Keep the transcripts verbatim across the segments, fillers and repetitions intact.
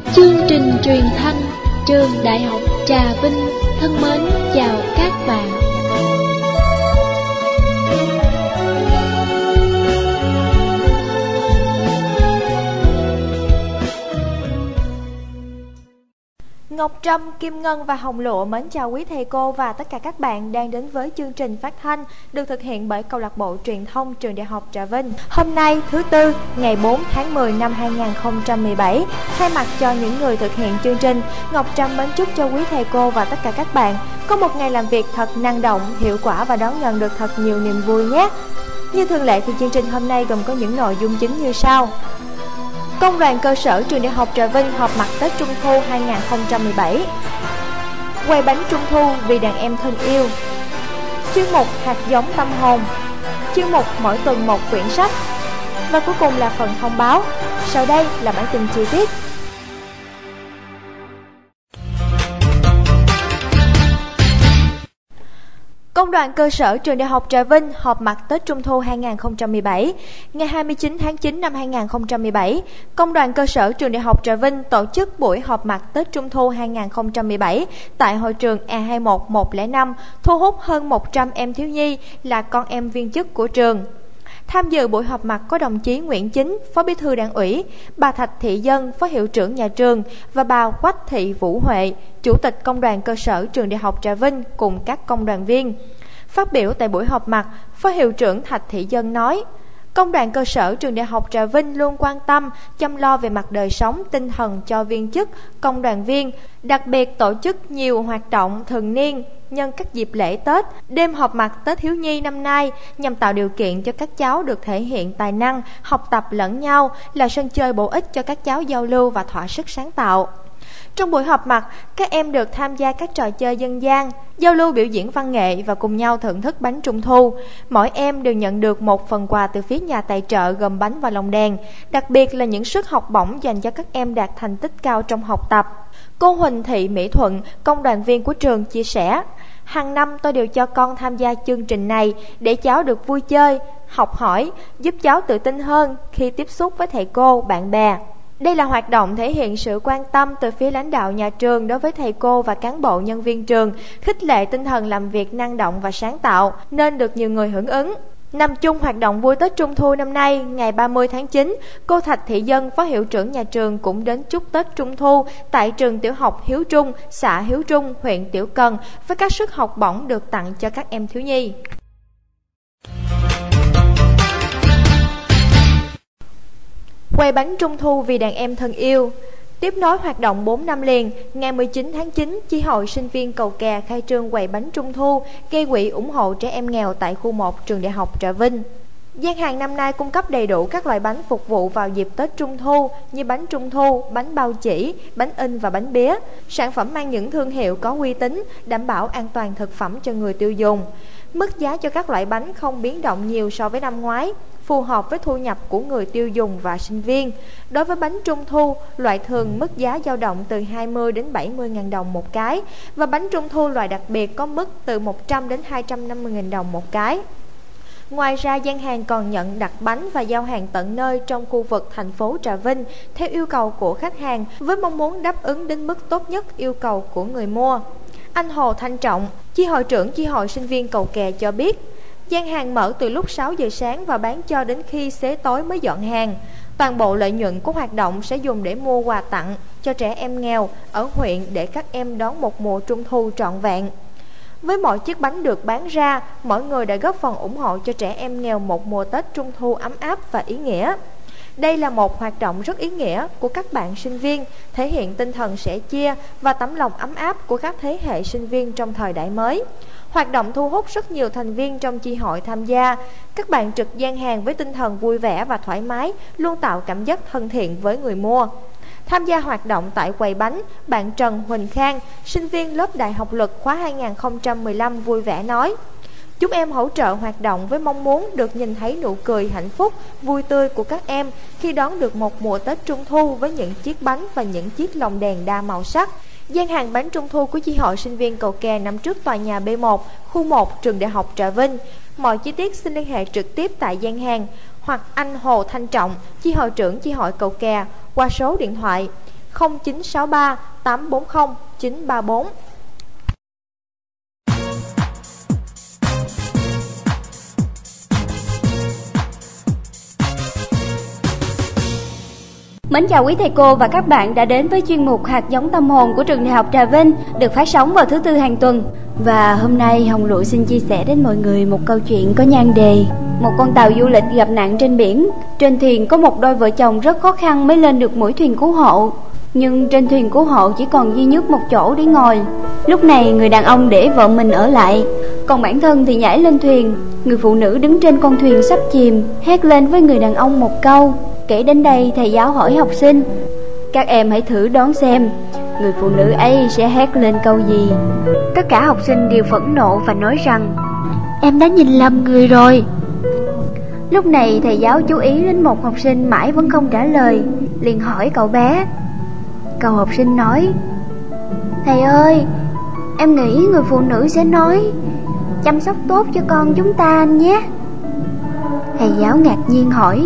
Chương trình truyền thanh Trường Đại học Trà Vinh thân mến chào các bạn. Ngọc Trâm, Kim Ngân và Hồng Lụa mến chào quý thầy cô và tất cả các bạn đang đến với chương trình phát thanh được thực hiện bởi Câu lạc bộ Truyền thông Trường Đại học Trà Vinh. Hôm nay thứ Tư, ngày bốn tháng mười năm hai nghìn không trăm mười bảy, thay mặt cho những người thực hiện chương trình, Ngọc Trâm mến chúc cho quý thầy cô và tất cả các bạn có một ngày làm việc thật năng động, hiệu quả và đón nhận được thật nhiều niềm vui nhé. Như thường lệ thì chương trình hôm nay gồm có những nội dung chính như sau. Công đoàn cơ sở Trường Đại học Trà Vinh họp mặt Tết Trung Thu hai nghìn không trăm mười bảy. Quay bánh Trung Thu vì đàn em thân yêu. Chuyên mục hạt giống tâm hồn. Chuyên mục mỗi tuần một quyển sách. Và cuối cùng là phần thông báo. Sau đây là bản tin chi tiết. Công đoàn cơ sở Trường Đại học Trà Vinh họp mặt Tết Trung Thu hai nghìn không trăm mười bảy. Ngày hai mươi chín tháng chín năm hai nghìn không trăm mười bảy, Công đoàn cơ sở Trường Đại học Trà Vinh tổ chức buổi họp mặt Tết Trung Thu hai nghìn không trăm mười bảy tại hội trường E hai một một không năm, thu hút hơn một trăm em thiếu nhi là con em viên chức của trường. Tham dự buổi họp mặt có đồng chí Nguyễn Chính, Phó Bí thư Đảng ủy, bà Thạch Thị Dân, Phó hiệu trưởng nhà trường và bà Quách Thị Vũ Huệ, Chủ tịch Công đoàn cơ sở Trường Đại học Trà Vinh cùng các công đoàn viên. Phát biểu tại buổi họp mặt, Phó hiệu trưởng Thạch Thị Dân nói: Công đoàn cơ sở Trường Đại học Trà Vinh luôn quan tâm, chăm lo về mặt đời sống, tinh thần cho viên chức, công đoàn viên, đặc biệt tổ chức nhiều hoạt động thường niên nhân các dịp lễ Tết, đêm họp mặt Tết thiếu nhi năm nay nhằm tạo điều kiện cho các cháu được thể hiện tài năng, học tập lẫn nhau, là sân chơi bổ ích cho các cháu giao lưu và thỏa sức sáng tạo. Trong buổi họp mặt, các em được tham gia các trò chơi dân gian, giao lưu biểu diễn văn nghệ và cùng nhau thưởng thức bánh Trung Thu. Mỗi em đều nhận được một phần quà từ phía nhà tài trợ gồm bánh và lồng đèn, đặc biệt là những suất học bổng dành cho các em đạt thành tích cao trong học tập. Cô Huỳnh Thị Mỹ Thuận, công đoàn viên của trường chia sẻ: Hàng năm tôi đều cho con tham gia chương trình này để cháu được vui chơi, học hỏi, giúp cháu tự tin hơn khi tiếp xúc với thầy cô, bạn bè. Đây là hoạt động thể hiện sự quan tâm từ phía lãnh đạo nhà trường đối với thầy cô và cán bộ nhân viên trường, khích lệ tinh thần làm việc năng động và sáng tạo, nên được nhiều người hưởng ứng. Nằm chung hoạt động vui Tết Trung Thu năm nay, ngày ba mươi tháng chín, cô Thạch Thị Dân, Phó hiệu trưởng nhà trường cũng đến chúc Tết Trung Thu tại trường tiểu học Hiếu Trung, xã Hiếu Trung, huyện Tiểu Cần với các suất học bổng được tặng cho các em thiếu nhi. Quay bánh Trung Thu vì đàn em thân yêu. Tiếp nối hoạt động bốn năm liền, ngày mười chín tháng chín, Chi hội sinh viên Cầu Kè khai trương quầy bánh Trung Thu, gây quỹ ủng hộ trẻ em nghèo tại khu một Trường Đại học Trà Vinh. Gian hàng năm nay cung cấp đầy đủ các loại bánh phục vụ vào dịp Tết Trung Thu như bánh Trung Thu, bánh bao chỉ, bánh in và bánh bía. Sản phẩm mang những thương hiệu có uy tín, đảm bảo an toàn thực phẩm cho người tiêu dùng. Mức giá cho các loại bánh không biến động nhiều so với năm ngoái, phù hợp với thu nhập của người tiêu dùng và sinh viên. Đối với bánh Trung Thu, loại thường mức giá dao động từ hai mươi đến bảy mươi nghìn đồng một cái, và bánh Trung Thu loại đặc biệt có mức từ một trăm đến hai trăm năm mươi nghìn đồng một cái. Ngoài ra, gian hàng còn nhận đặt bánh và giao hàng tận nơi trong khu vực thành phố Trà Vinh theo yêu cầu của khách hàng, với mong muốn đáp ứng đến mức tốt nhất yêu cầu của người mua. Anh Hồ Thanh Trọng, Chi hội trưởng Chi hội sinh viên Cầu Kè cho biết, gian hàng mở từ lúc sáu giờ sáng và bán cho đến khi xế tối mới dọn hàng. Toàn bộ lợi nhuận của hoạt động sẽ dùng để mua quà tặng cho trẻ em nghèo ở huyện để các em đón một mùa Trung Thu trọn vẹn. Với mỗi chiếc bánh được bán ra, mỗi người đã góp phần ủng hộ cho trẻ em nghèo một mùa Tết Trung Thu ấm áp và ý nghĩa. Đây là một hoạt động rất ý nghĩa của các bạn sinh viên, thể hiện tinh thần sẻ chia và tấm lòng ấm áp của các thế hệ sinh viên trong thời đại mới. Hoạt động thu hút rất nhiều thành viên trong chi hội tham gia. Các bạn trực gian hàng với tinh thần vui vẻ và thoải mái, luôn tạo cảm giác thân thiện với người mua. Tham gia hoạt động tại quầy bánh, bạn Trần Huỳnh Khang, sinh viên lớp Đại học Luật khóa hai nghìn không trăm mười lăm vui vẻ nói: Chúng em hỗ trợ hoạt động với mong muốn được nhìn thấy nụ cười hạnh phúc, vui tươi của các em khi đón được một mùa Tết Trung Thu với những chiếc bánh và những chiếc lồng đèn đa màu sắc. Gian hàng bánh Trung Thu của Chi hội sinh viên Cầu Kè nằm trước tòa nhà B một, khu một, Trường Đại học Trà Vinh. Mọi chi tiết xin liên hệ trực tiếp tại gian hàng hoặc anh Hồ Thanh Trọng, Chi hội trưởng Chi hội Cầu Kè qua số điện thoại không chín sáu ba tám bốn không chín ba bốn. Mến chào quý thầy cô và các bạn đã đến với chuyên mục Hạt giống tâm hồn của trường Đại học Trà Vinh, được phát sóng vào thứ tư hàng tuần. Và hôm nay Hồng Lụa xin chia sẻ đến mọi người một câu chuyện có nhan đề: một con tàu du lịch gặp nạn trên biển. Trên thuyền có một đôi vợ chồng rất khó khăn mới lên được mũi thuyền cứu hộ. Nhưng trên thuyền cứu hộ chỉ còn duy nhất một chỗ để ngồi. Lúc này người đàn ông để vợ mình ở lại, còn bản thân thì nhảy lên thuyền. Người phụ nữ đứng trên con thuyền sắp chìm hét lên với người đàn ông một câu. Kể đến đây thầy giáo hỏi học sinh: các em hãy thử đoán xem người phụ nữ ấy sẽ hét lên câu gì. Tất cả học sinh đều phẫn nộ và nói rằng: em đã nhìn lầm người rồi. Lúc này thầy giáo chú ý đến một học sinh mãi vẫn không trả lời, liền hỏi cậu bé. Cậu học sinh nói: thầy ơi, em nghĩ người phụ nữ sẽ nói: chăm sóc tốt cho con chúng ta anh nhé. Thầy giáo ngạc nhiên hỏi: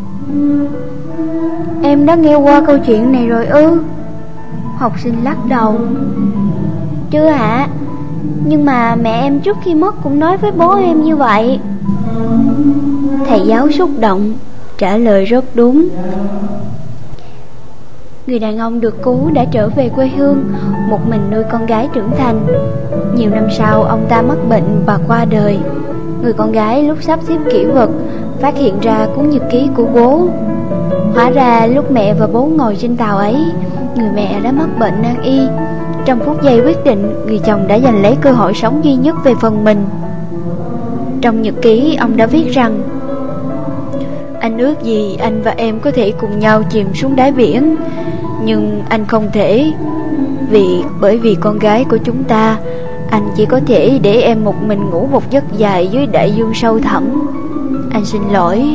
em đã nghe qua câu chuyện này rồi ư? Học sinh lắc đầu: chưa ạ, nhưng mà mẹ em trước khi mất cũng nói với bố em như vậy. Thầy giáo xúc động trả lời rất đúng. Người đàn ông được cứu đã trở về quê hương, một mình nuôi con gái trưởng thành. Nhiều năm sau ông ta mắc bệnh và qua đời. Người con gái lúc sắp xếp kỷ vật phát hiện ra cuốn nhật ký của bố. Hóa ra lúc mẹ và bố ngồi trên tàu ấy, người mẹ đã mắc bệnh nan y. Trong phút giây quyết định, người chồng đã giành lấy cơ hội sống duy nhất về phần mình. Trong nhật ký ông đã viết rằng: anh ước gì anh và em có thể cùng nhau chìm xuống đáy biển, nhưng anh không thể. Vì bởi vì con gái của chúng ta, anh chỉ có thể để em một mình ngủ một giấc dài dưới đại dương sâu thẳm. Anh xin lỗi.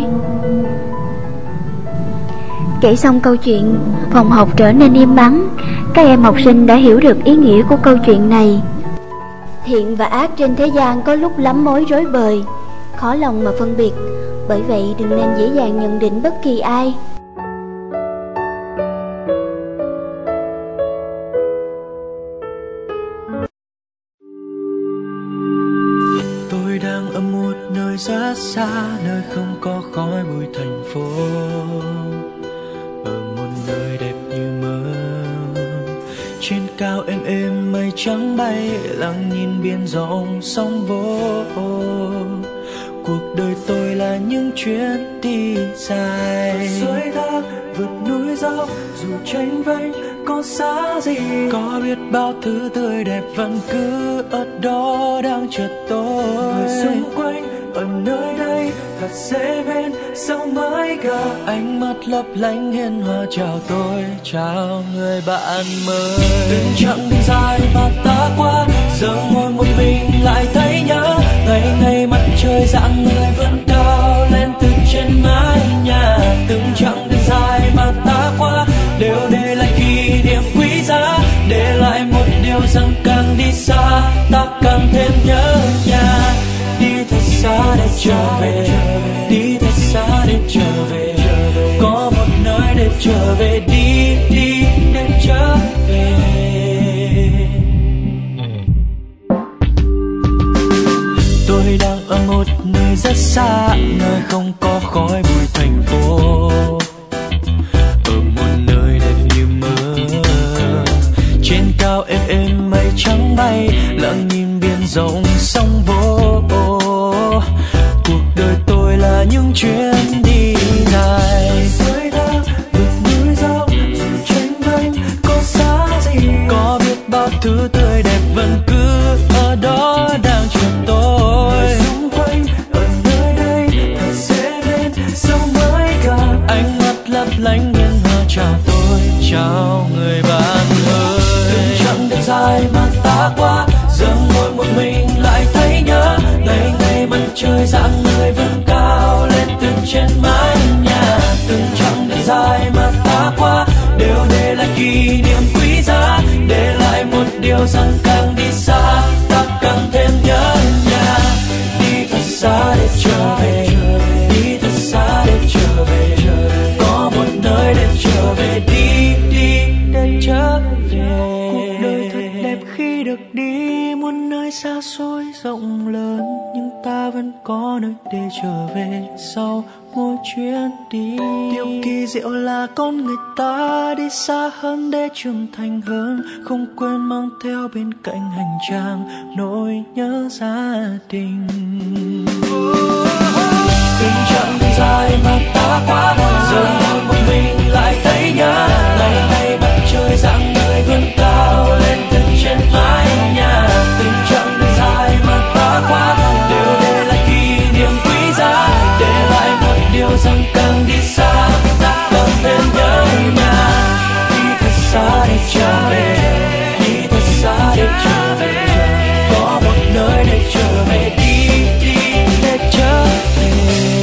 Kể xong câu chuyện, phòng học trở nên im ắng. Các em học sinh đã hiểu được ý nghĩa của câu chuyện này. Thiện và ác trên thế gian có lúc lắm mối rối bời, khó lòng mà phân biệt. Bởi vậy đừng nên dễ dàng nhận định bất kỳ ai. Tôi đang ở một nơi rất xa, nơi không có khói bụi thành phố, ở một nơi đẹp như mơ. Trên cao êm êm mây trắng bay, lặng nhìn biển rộng sóng vỗ. Cuộc đời tôi là những chuyến đi dài, suối thác vượt núi dốc, dù tranh vênh có xa gì, có biết bao thứ tươi đẹp vẫn cứ ở đó đang chờ tôi. Người xung quanh ở nơi đây thật dễ bên, sao mới gặp ánh mắt lấp lánh hiền hòa chào tôi, chào người bạn mới. Từng chặng đường dài mà ta qua, giờ ngồi một mình lại thấy nhớ. Ngày ngày mặt trời rạng người vẫn cao lên từ trên mái nhà. Từng chặng đường dài mà ta qua đều để lại kỷ niệm quý giá, để lại một điều rằng càng đi xa ta càng thêm nhớ nhà. Đi thật xa để trở về, đi thật xa để trở về, có một nơi để trở về. Đi đi để trở về. Tôi đang ở một nơi rất xa, nơi không có khói bụi thành phố, ở một nơi đẹp như mơ. Trên cao êm êm mây trắng bay, lặng nhìn biển rộng sóng vỗ. Cuộc đời tôi là những chuyến đi dài, suối thác vượt núi dốc, dù tranh vênh có xa gì, có biết bao thứ tươi đẹp vẫn cứ ở đó đang chờ tôi. Người xung quanh ở nơi đây thật dễ bên, sao mới gặp ánh mắt lấp lánh hiền hòa chào tôi, chào người bạn ơi. Từng chặng đường dài mà ta qua, giờ ngồi một mình lại thấy nhớ. Ngày ngày mặt trời rạng người vẫn cao lên từ trên mái nhà. Từng chặng đường dài mà ta qua đều để lại kỷ niệm quý giá, để lại một điều rằng càng đi xa ta càng thêm nhớ nhà. Đi thật xa để trở về, đi thật xa để trở về, có một nơi để trở về. Đi đi để được đi muôn nơi xa xôi rộng lớn, nhưng ta vẫn có nơi để trở về sau mỗi chuyến đi. Điều kỳ diệu là con người ta đi xa hơn để trưởng thành hơn, không quên mang theo bên cạnh hành trang nỗi nhớ gia đình. Tình trạng dài mà ta quá giờ ngồi một mình lại thấy nhớ ngày ngày mặt trời rạng người vươn cao lên từ trên mái nhà. Tình trạng dài mà ta quá đều để lại kỷ niệm quý giá, để lại một điều rằng càng đi xa ta càng thêm nhớ nhà. Đi thật xa để trở về, đi thật xa để trở về, có một nơi để trở về, đi đi để trở về.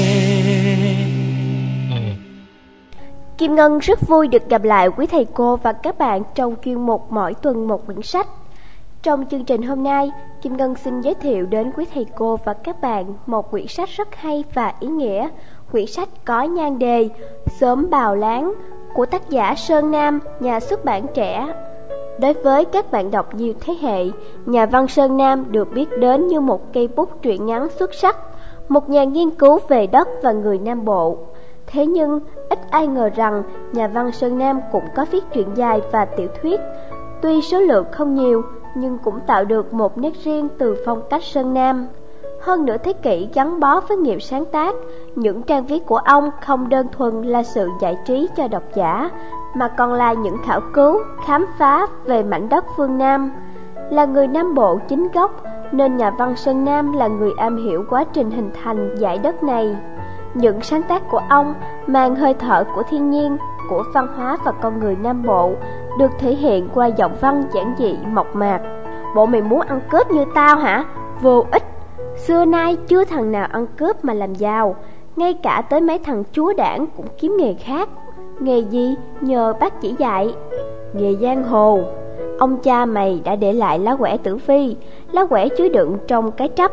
Kim Ngân rất vui được gặp lại quý thầy cô và các bạn trong chuyên mục mỗi tuần một quyển sách. Trong chương trình hôm nay, Kim Ngân xin giới thiệu đến quý thầy cô và các bạn một quyển sách rất hay và ý nghĩa. Quyển sách có nhan đề Xóm Bào Láng của tác giả Sơn Nam, nhà xuất bản Trẻ. Đối với các bạn đọc nhiều thế hệ, nhà văn Sơn Nam được biết đến như một cây bút truyện ngắn xuất sắc, một nhà nghiên cứu về đất và người Nam Bộ. Thế nhưng, ít ai ngờ rằng nhà văn Sơn Nam cũng có viết truyện dài và tiểu thuyết. Tuy số lượng không nhiều, nhưng cũng tạo được một nét riêng từ phong cách Sơn Nam. Hơn nửa thế kỷ gắn bó với nghiệp sáng tác, những trang viết của ông không đơn thuần là sự giải trí cho độc giả, mà còn là những khảo cứu, khám phá về mảnh đất phương Nam. Là người Nam Bộ chính gốc, nên nhà văn Sơn Nam là người am hiểu quá trình hình thành dải đất này. Những sáng tác của ông mang hơi thở của thiên nhiên, của văn hóa và con người Nam Bộ, được thể hiện qua giọng văn giản dị mộc mạc. Bộ mày muốn ăn cướp như tao hả? Vô ích. Xưa nay chưa thằng nào ăn cướp mà làm giàu, ngay cả tới mấy thằng chúa đảng cũng kiếm nghề khác. Nghề gì? Nhờ bác chỉ dạy. Nghề giang hồ. Ông cha mày đã để lại lá quẻ tử vi, lá quẻ chứa đựng trong cái trắp.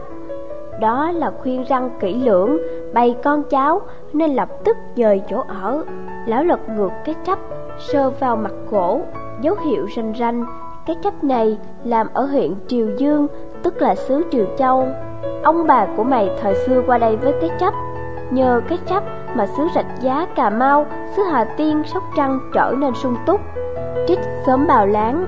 Đó là khuyên răn kỹ lưỡng, bày con cháu nên lập tức dời chỗ ở. Lão lật ngược cái trắp, sơ vào mặt gỗ, dấu hiệu ranh ranh. Cái trắp này làm ở huyện Triều Dương, tức là xứ Triều Châu. Ông bà của mày thời xưa qua đây với cái trắp. Nhờ cái trắp mà xứ Rạch Giá, Cà Mau, xứ Hà Tiên, Sóc Trăng trở nên sung túc. Trích Xóm Bào Láng.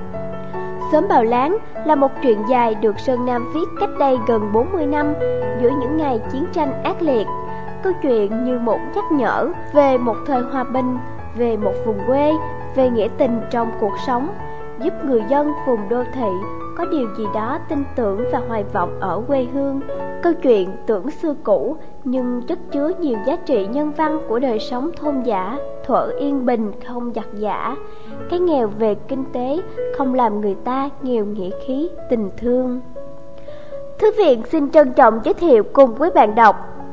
Xóm Bào Láng là một truyện dài được Sơn Nam viết cách đây gần bốn mươi năm, giữa những ngày chiến tranh ác liệt. Câu chuyện như một nhắc nhở về một thời hòa bình, về một vùng quê, về nghĩa tình trong cuộc sống, giúp người dân vùng đô thị có điều gì đó tin tưởng và hoài vọng ở quê hương. Câu chuyện tưởng xưa cũ nhưng chất chứa nhiều giá trị nhân văn của đời sống thôn dã, thuở yên bình không giặc giã. Cái nghèo về kinh tế không làm người ta nghèo nghĩa khí tình thương. Thư viện xin trân trọng giới thiệu cùng với bạn đọc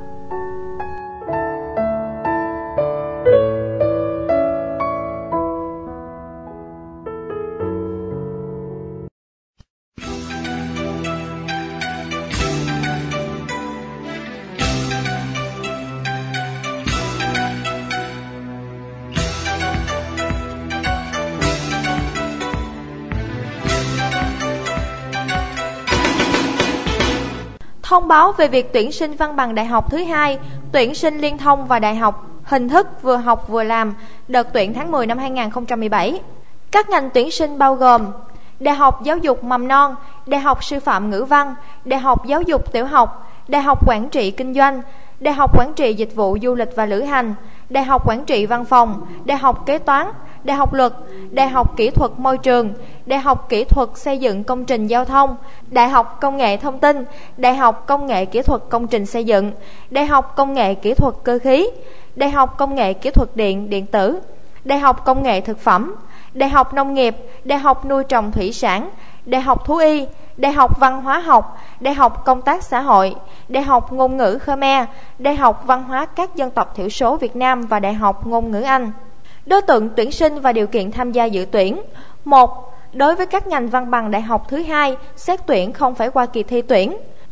thông báo về việc tuyển sinh văn bằng đại học thứ hai, tuyển sinh liên thông và đại học, hình thức vừa học vừa làm, đợt tuyển tháng mười năm hai nghìn không trăm mười bảy. Các ngành tuyển sinh bao gồm Đại học Giáo dục Mầm non, Đại học Sư phạm Ngữ văn, Đại học Giáo dục Tiểu học, Đại học Quản trị Kinh doanh, Đại học Quản trị Dịch vụ Du lịch và Lữ hành, Đại học Quản trị Văn phòng, Đại học Kế toán, Đại học Luật, Đại học Kỹ thuật Môi trường, Đại học Kỹ thuật Xây dựng Công trình Giao thông, Đại học Công nghệ Thông tin, Đại học Công nghệ Kỹ thuật Công trình Xây dựng, Đại học Công nghệ Kỹ thuật Cơ khí, Đại học Công nghệ Kỹ thuật Điện, Điện tử, Đại học Công nghệ Thực phẩm, Đại học Nông nghiệp, Đại học Nuôi trồng Thủy sản, Đại học Thú y, Đại học Văn hóa học, Đại học Công tác xã hội, Đại học Ngôn ngữ Khmer, Đại học Văn hóa các dân tộc thiểu số Việt Nam và Đại học Ngôn ngữ Anh. Đối tượng tuyển sinh và điều kiện tham gia dự tuyển. Một. Đối với các ngành văn bằng đại học thứ hai, xét tuyển không phải qua kỳ thi tuyển.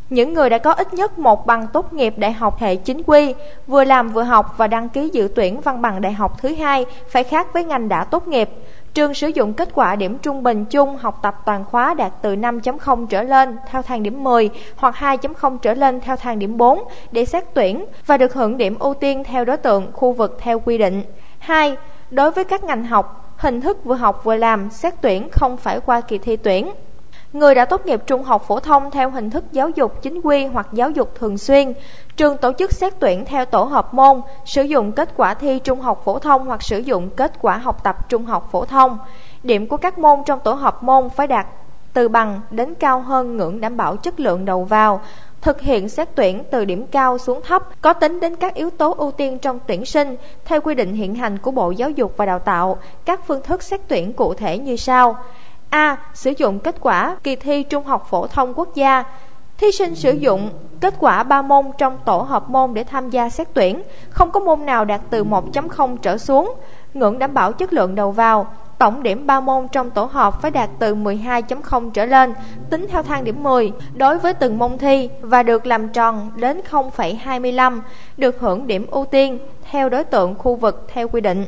Những người đã có ít nhất một bằng tốt nghiệp đại học hệ chính quy, vừa làm vừa học và đăng ký dự tuyển văn bằng đại học thứ hai phải khác với ngành đã tốt nghiệp. Trường sử dụng kết quả điểm trung bình chung học tập toàn khóa đạt từ năm chấm không trở lên theo thang điểm mười hoặc hai chấm không trở lên theo thang điểm bốn để xét tuyển và được hưởng điểm ưu tiên theo đối tượng khu vực theo quy định. hai. Đối với các ngành học, hình thức vừa học vừa làm, xét tuyển không phải qua kỳ thi tuyển. Người đã tốt nghiệp trung học phổ thông theo hình thức giáo dục chính quy hoặc giáo dục thường xuyên, trường tổ chức xét tuyển theo tổ hợp môn, sử dụng kết quả thi trung học phổ thông hoặc sử dụng kết quả học tập trung học phổ thông. Điểm của các môn trong tổ hợp môn phải đạt từ bằng đến cao hơn ngưỡng đảm bảo chất lượng đầu vào. Thực hiện xét tuyển từ điểm cao xuống thấp, có tính đến các yếu tố ưu tiên trong tuyển sinh, theo quy định hiện hành của Bộ Giáo dục và Đào tạo. Các phương thức xét tuyển cụ thể như sau. A. Sử dụng kết quả kỳ thi Trung học phổ thông quốc gia. Thí sinh sử dụng kết quả ba môn trong tổ hợp môn để tham gia xét tuyển, không có môn nào đạt từ một chấm không trở xuống. Ngưỡng đảm bảo chất lượng đầu vào, tổng điểm ba môn trong tổ hợp phải đạt từ mười hai chấm không trở lên, tính theo thang điểm mười đối với từng môn thi và được làm tròn đến không phẩy hai mươi lăm, được hưởng điểm ưu tiên theo đối tượng khu vực theo quy định.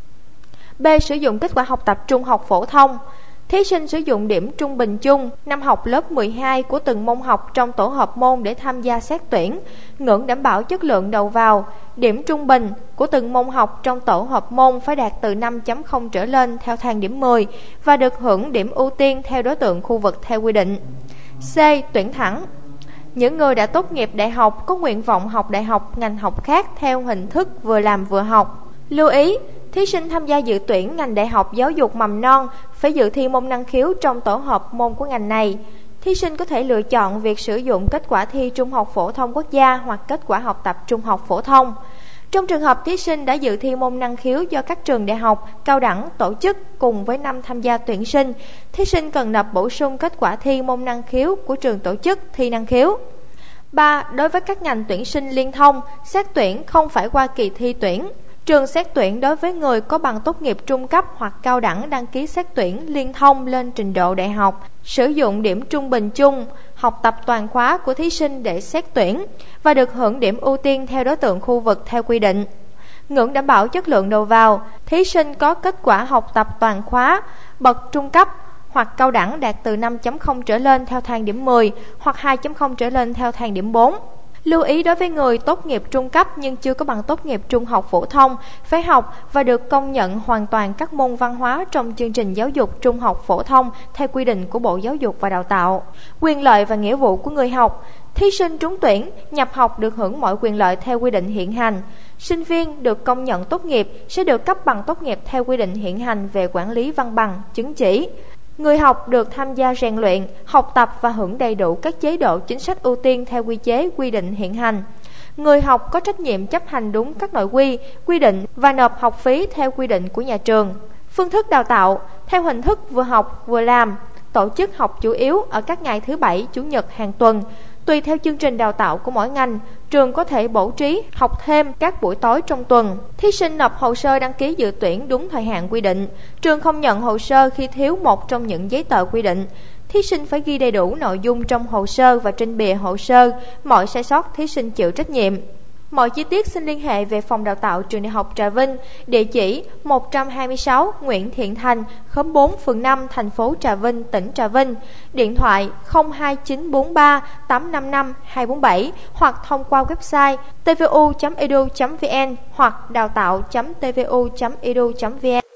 B. Sử dụng kết quả học tập trung học phổ thông. Thí sinh sử dụng điểm trung bình chung năm học lớp mười hai của từng môn học trong tổ hợp môn để tham gia xét tuyển. Ngưỡng đảm bảo chất lượng đầu vào, điểm trung bình của từng môn học trong tổ hợp môn phải đạt từ năm chấm không trở lên theo thang điểm mười và được hưởng điểm ưu tiên theo đối tượng khu vực theo quy định. C. Tuyển thẳng. Những người đã tốt nghiệp đại học có nguyện vọng học đại học ngành học khác theo hình thức vừa làm vừa học. Lưu ý, thí sinh tham gia dự tuyển ngành đại học giáo dục mầm non phải dự thi môn năng khiếu trong tổ hợp môn của ngành này. Thí sinh có thể lựa chọn việc sử dụng kết quả thi Trung học phổ thông quốc gia hoặc kết quả học tập trung học phổ thông. Trong trường hợp thí sinh đã dự thi môn năng khiếu do các trường đại học, cao đẳng tổ chức cùng với năm tham gia tuyển sinh, thí sinh cần nộp bổ sung kết quả thi môn năng khiếu của trường tổ chức thi năng khiếu. ba. Đối với các ngành tuyển sinh liên thông, xét tuyển không phải qua kỳ thi tuyển. Trường xét tuyển đối với người có bằng tốt nghiệp trung cấp hoặc cao đẳng đăng ký xét tuyển liên thông lên trình độ đại học, sử dụng điểm trung bình chung học tập toàn khóa của thí sinh để xét tuyển và được hưởng điểm ưu tiên theo đối tượng khu vực theo quy định. Ngưỡng đảm bảo chất lượng đầu vào, thí sinh có kết quả học tập toàn khóa bậc trung cấp hoặc cao đẳng đạt từ năm chấm không trở lên theo thang điểm mười hoặc hai chấm không trở lên theo thang điểm bốn. Lưu ý đối với người tốt nghiệp trung cấp nhưng chưa có bằng tốt nghiệp trung học phổ thông, phải học và được công nhận hoàn toàn các môn văn hóa trong chương trình giáo dục trung học phổ thông theo quy định của Bộ Giáo dục và Đào tạo. Quyền lợi và nghĩa vụ của người học. Thí sinh trúng tuyển, nhập học được hưởng mọi quyền lợi theo quy định hiện hành. Sinh viên được công nhận tốt nghiệp sẽ được cấp bằng tốt nghiệp theo quy định hiện hành về quản lý văn bằng, chứng chỉ. Người học được tham gia rèn luyện, học tập và hưởng đầy đủ các chế độ chính sách ưu tiên theo quy chế quy định hiện hành. Người học có trách nhiệm chấp hành đúng các nội quy, quy định và nộp học phí theo quy định của nhà trường. Phương thức đào tạo theo hình thức vừa học vừa làm, tổ chức học chủ yếu ở các ngày thứ Bảy, Chủ nhật hàng tuần. Tùy theo chương trình đào tạo của mỗi ngành, trường có thể bố trí học thêm các buổi tối trong tuần. Thí sinh nộp hồ sơ đăng ký dự tuyển đúng thời hạn quy định. Trường không nhận hồ sơ khi thiếu một trong những giấy tờ quy định. Thí sinh phải ghi đầy đủ nội dung trong hồ sơ và trên bìa hồ sơ. Mọi sai sót thí sinh chịu trách nhiệm. Mọi chi tiết xin liên hệ về phòng đào tạo trường Đại học Trà Vinh, địa chỉ một trăm hai mươi sáu Nguyễn Thiện Thành, khóm bốn, phường năm, thành phố Trà Vinh, tỉnh Trà Vinh. Điện thoại không hai chín bốn ba tám năm năm hai bốn bảy hoặc thông qua website t v u chấm e d u chấm v n hoặc đào tạo chấm t v u chấm e d u chấm v n.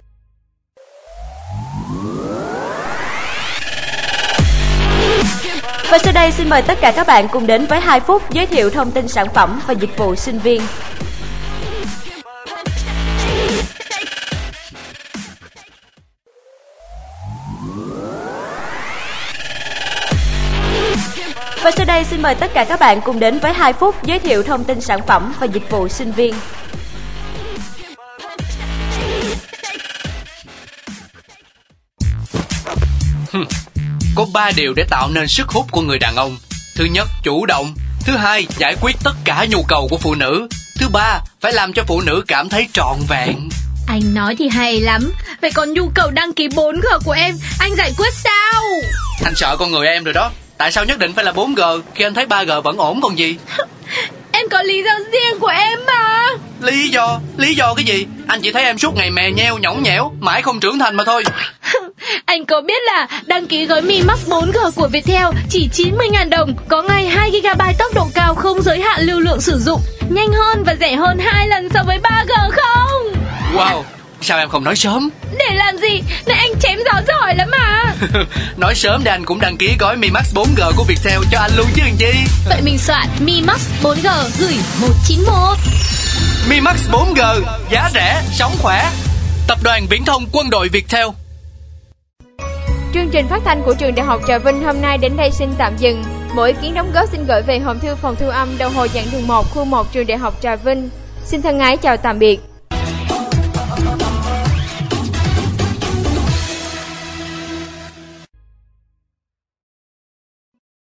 Và sau đây xin mời tất cả các bạn cùng đến với hai phút giới thiệu thông tin sản phẩm và dịch vụ sinh viên. Và sau đây xin mời tất cả các bạn cùng đến với hai phút giới thiệu thông tin sản phẩm và dịch vụ sinh viên. Có ba điều để tạo nên sức hút của người đàn ông. Thứ nhất, chủ động. Thứ hai, giải quyết tất cả nhu cầu của phụ nữ. Thứ ba, phải làm cho phụ nữ cảm thấy trọn vẹn. Anh nói thì hay lắm. Vậy còn nhu cầu đăng ký bốn G của em, anh giải quyết sao? Anh sợ con người em rồi đó. Tại sao nhất định phải là bốn G khi anh thấy ba G vẫn ổn còn gì? Em có lý do riêng của em mà. Lý do? Lý do cái gì? Anh chỉ thấy em suốt ngày mè nheo nhõng nhẽo, mãi không trưởng thành mà thôi. Anh có biết là đăng ký gói Mi Max bốn G của Viettel chỉ chín mươi nghìn đồng, có ngay hai gi ga bai tốc độ cao không giới hạn lưu lượng sử dụng, nhanh hơn và rẻ hơn hai lần so với ba G không? Wow, sao em không nói sớm? Để làm gì? Này anh chém gió giỏi lắm mà. Nói sớm để anh cũng đăng ký gói Mi Max bốn G của Viettel cho anh luôn chứ làm chi. Vậy mình soạn Mi Max bốn G gửi một chín một. Mi Max bốn G, giá rẻ, sống khỏe. Tập đoàn Viễn thông Quân đội Viettel. Chương trình phát thanh của trường Đại học Trà Vinh hôm nay đến đây xin tạm dừng. Mỗi ý kiến đóng góp xin gửi về hòm thư phòng thu âm đầu hồi giảng đường một khu một trường Đại học Trà Vinh. Xin thân ái chào tạm biệt.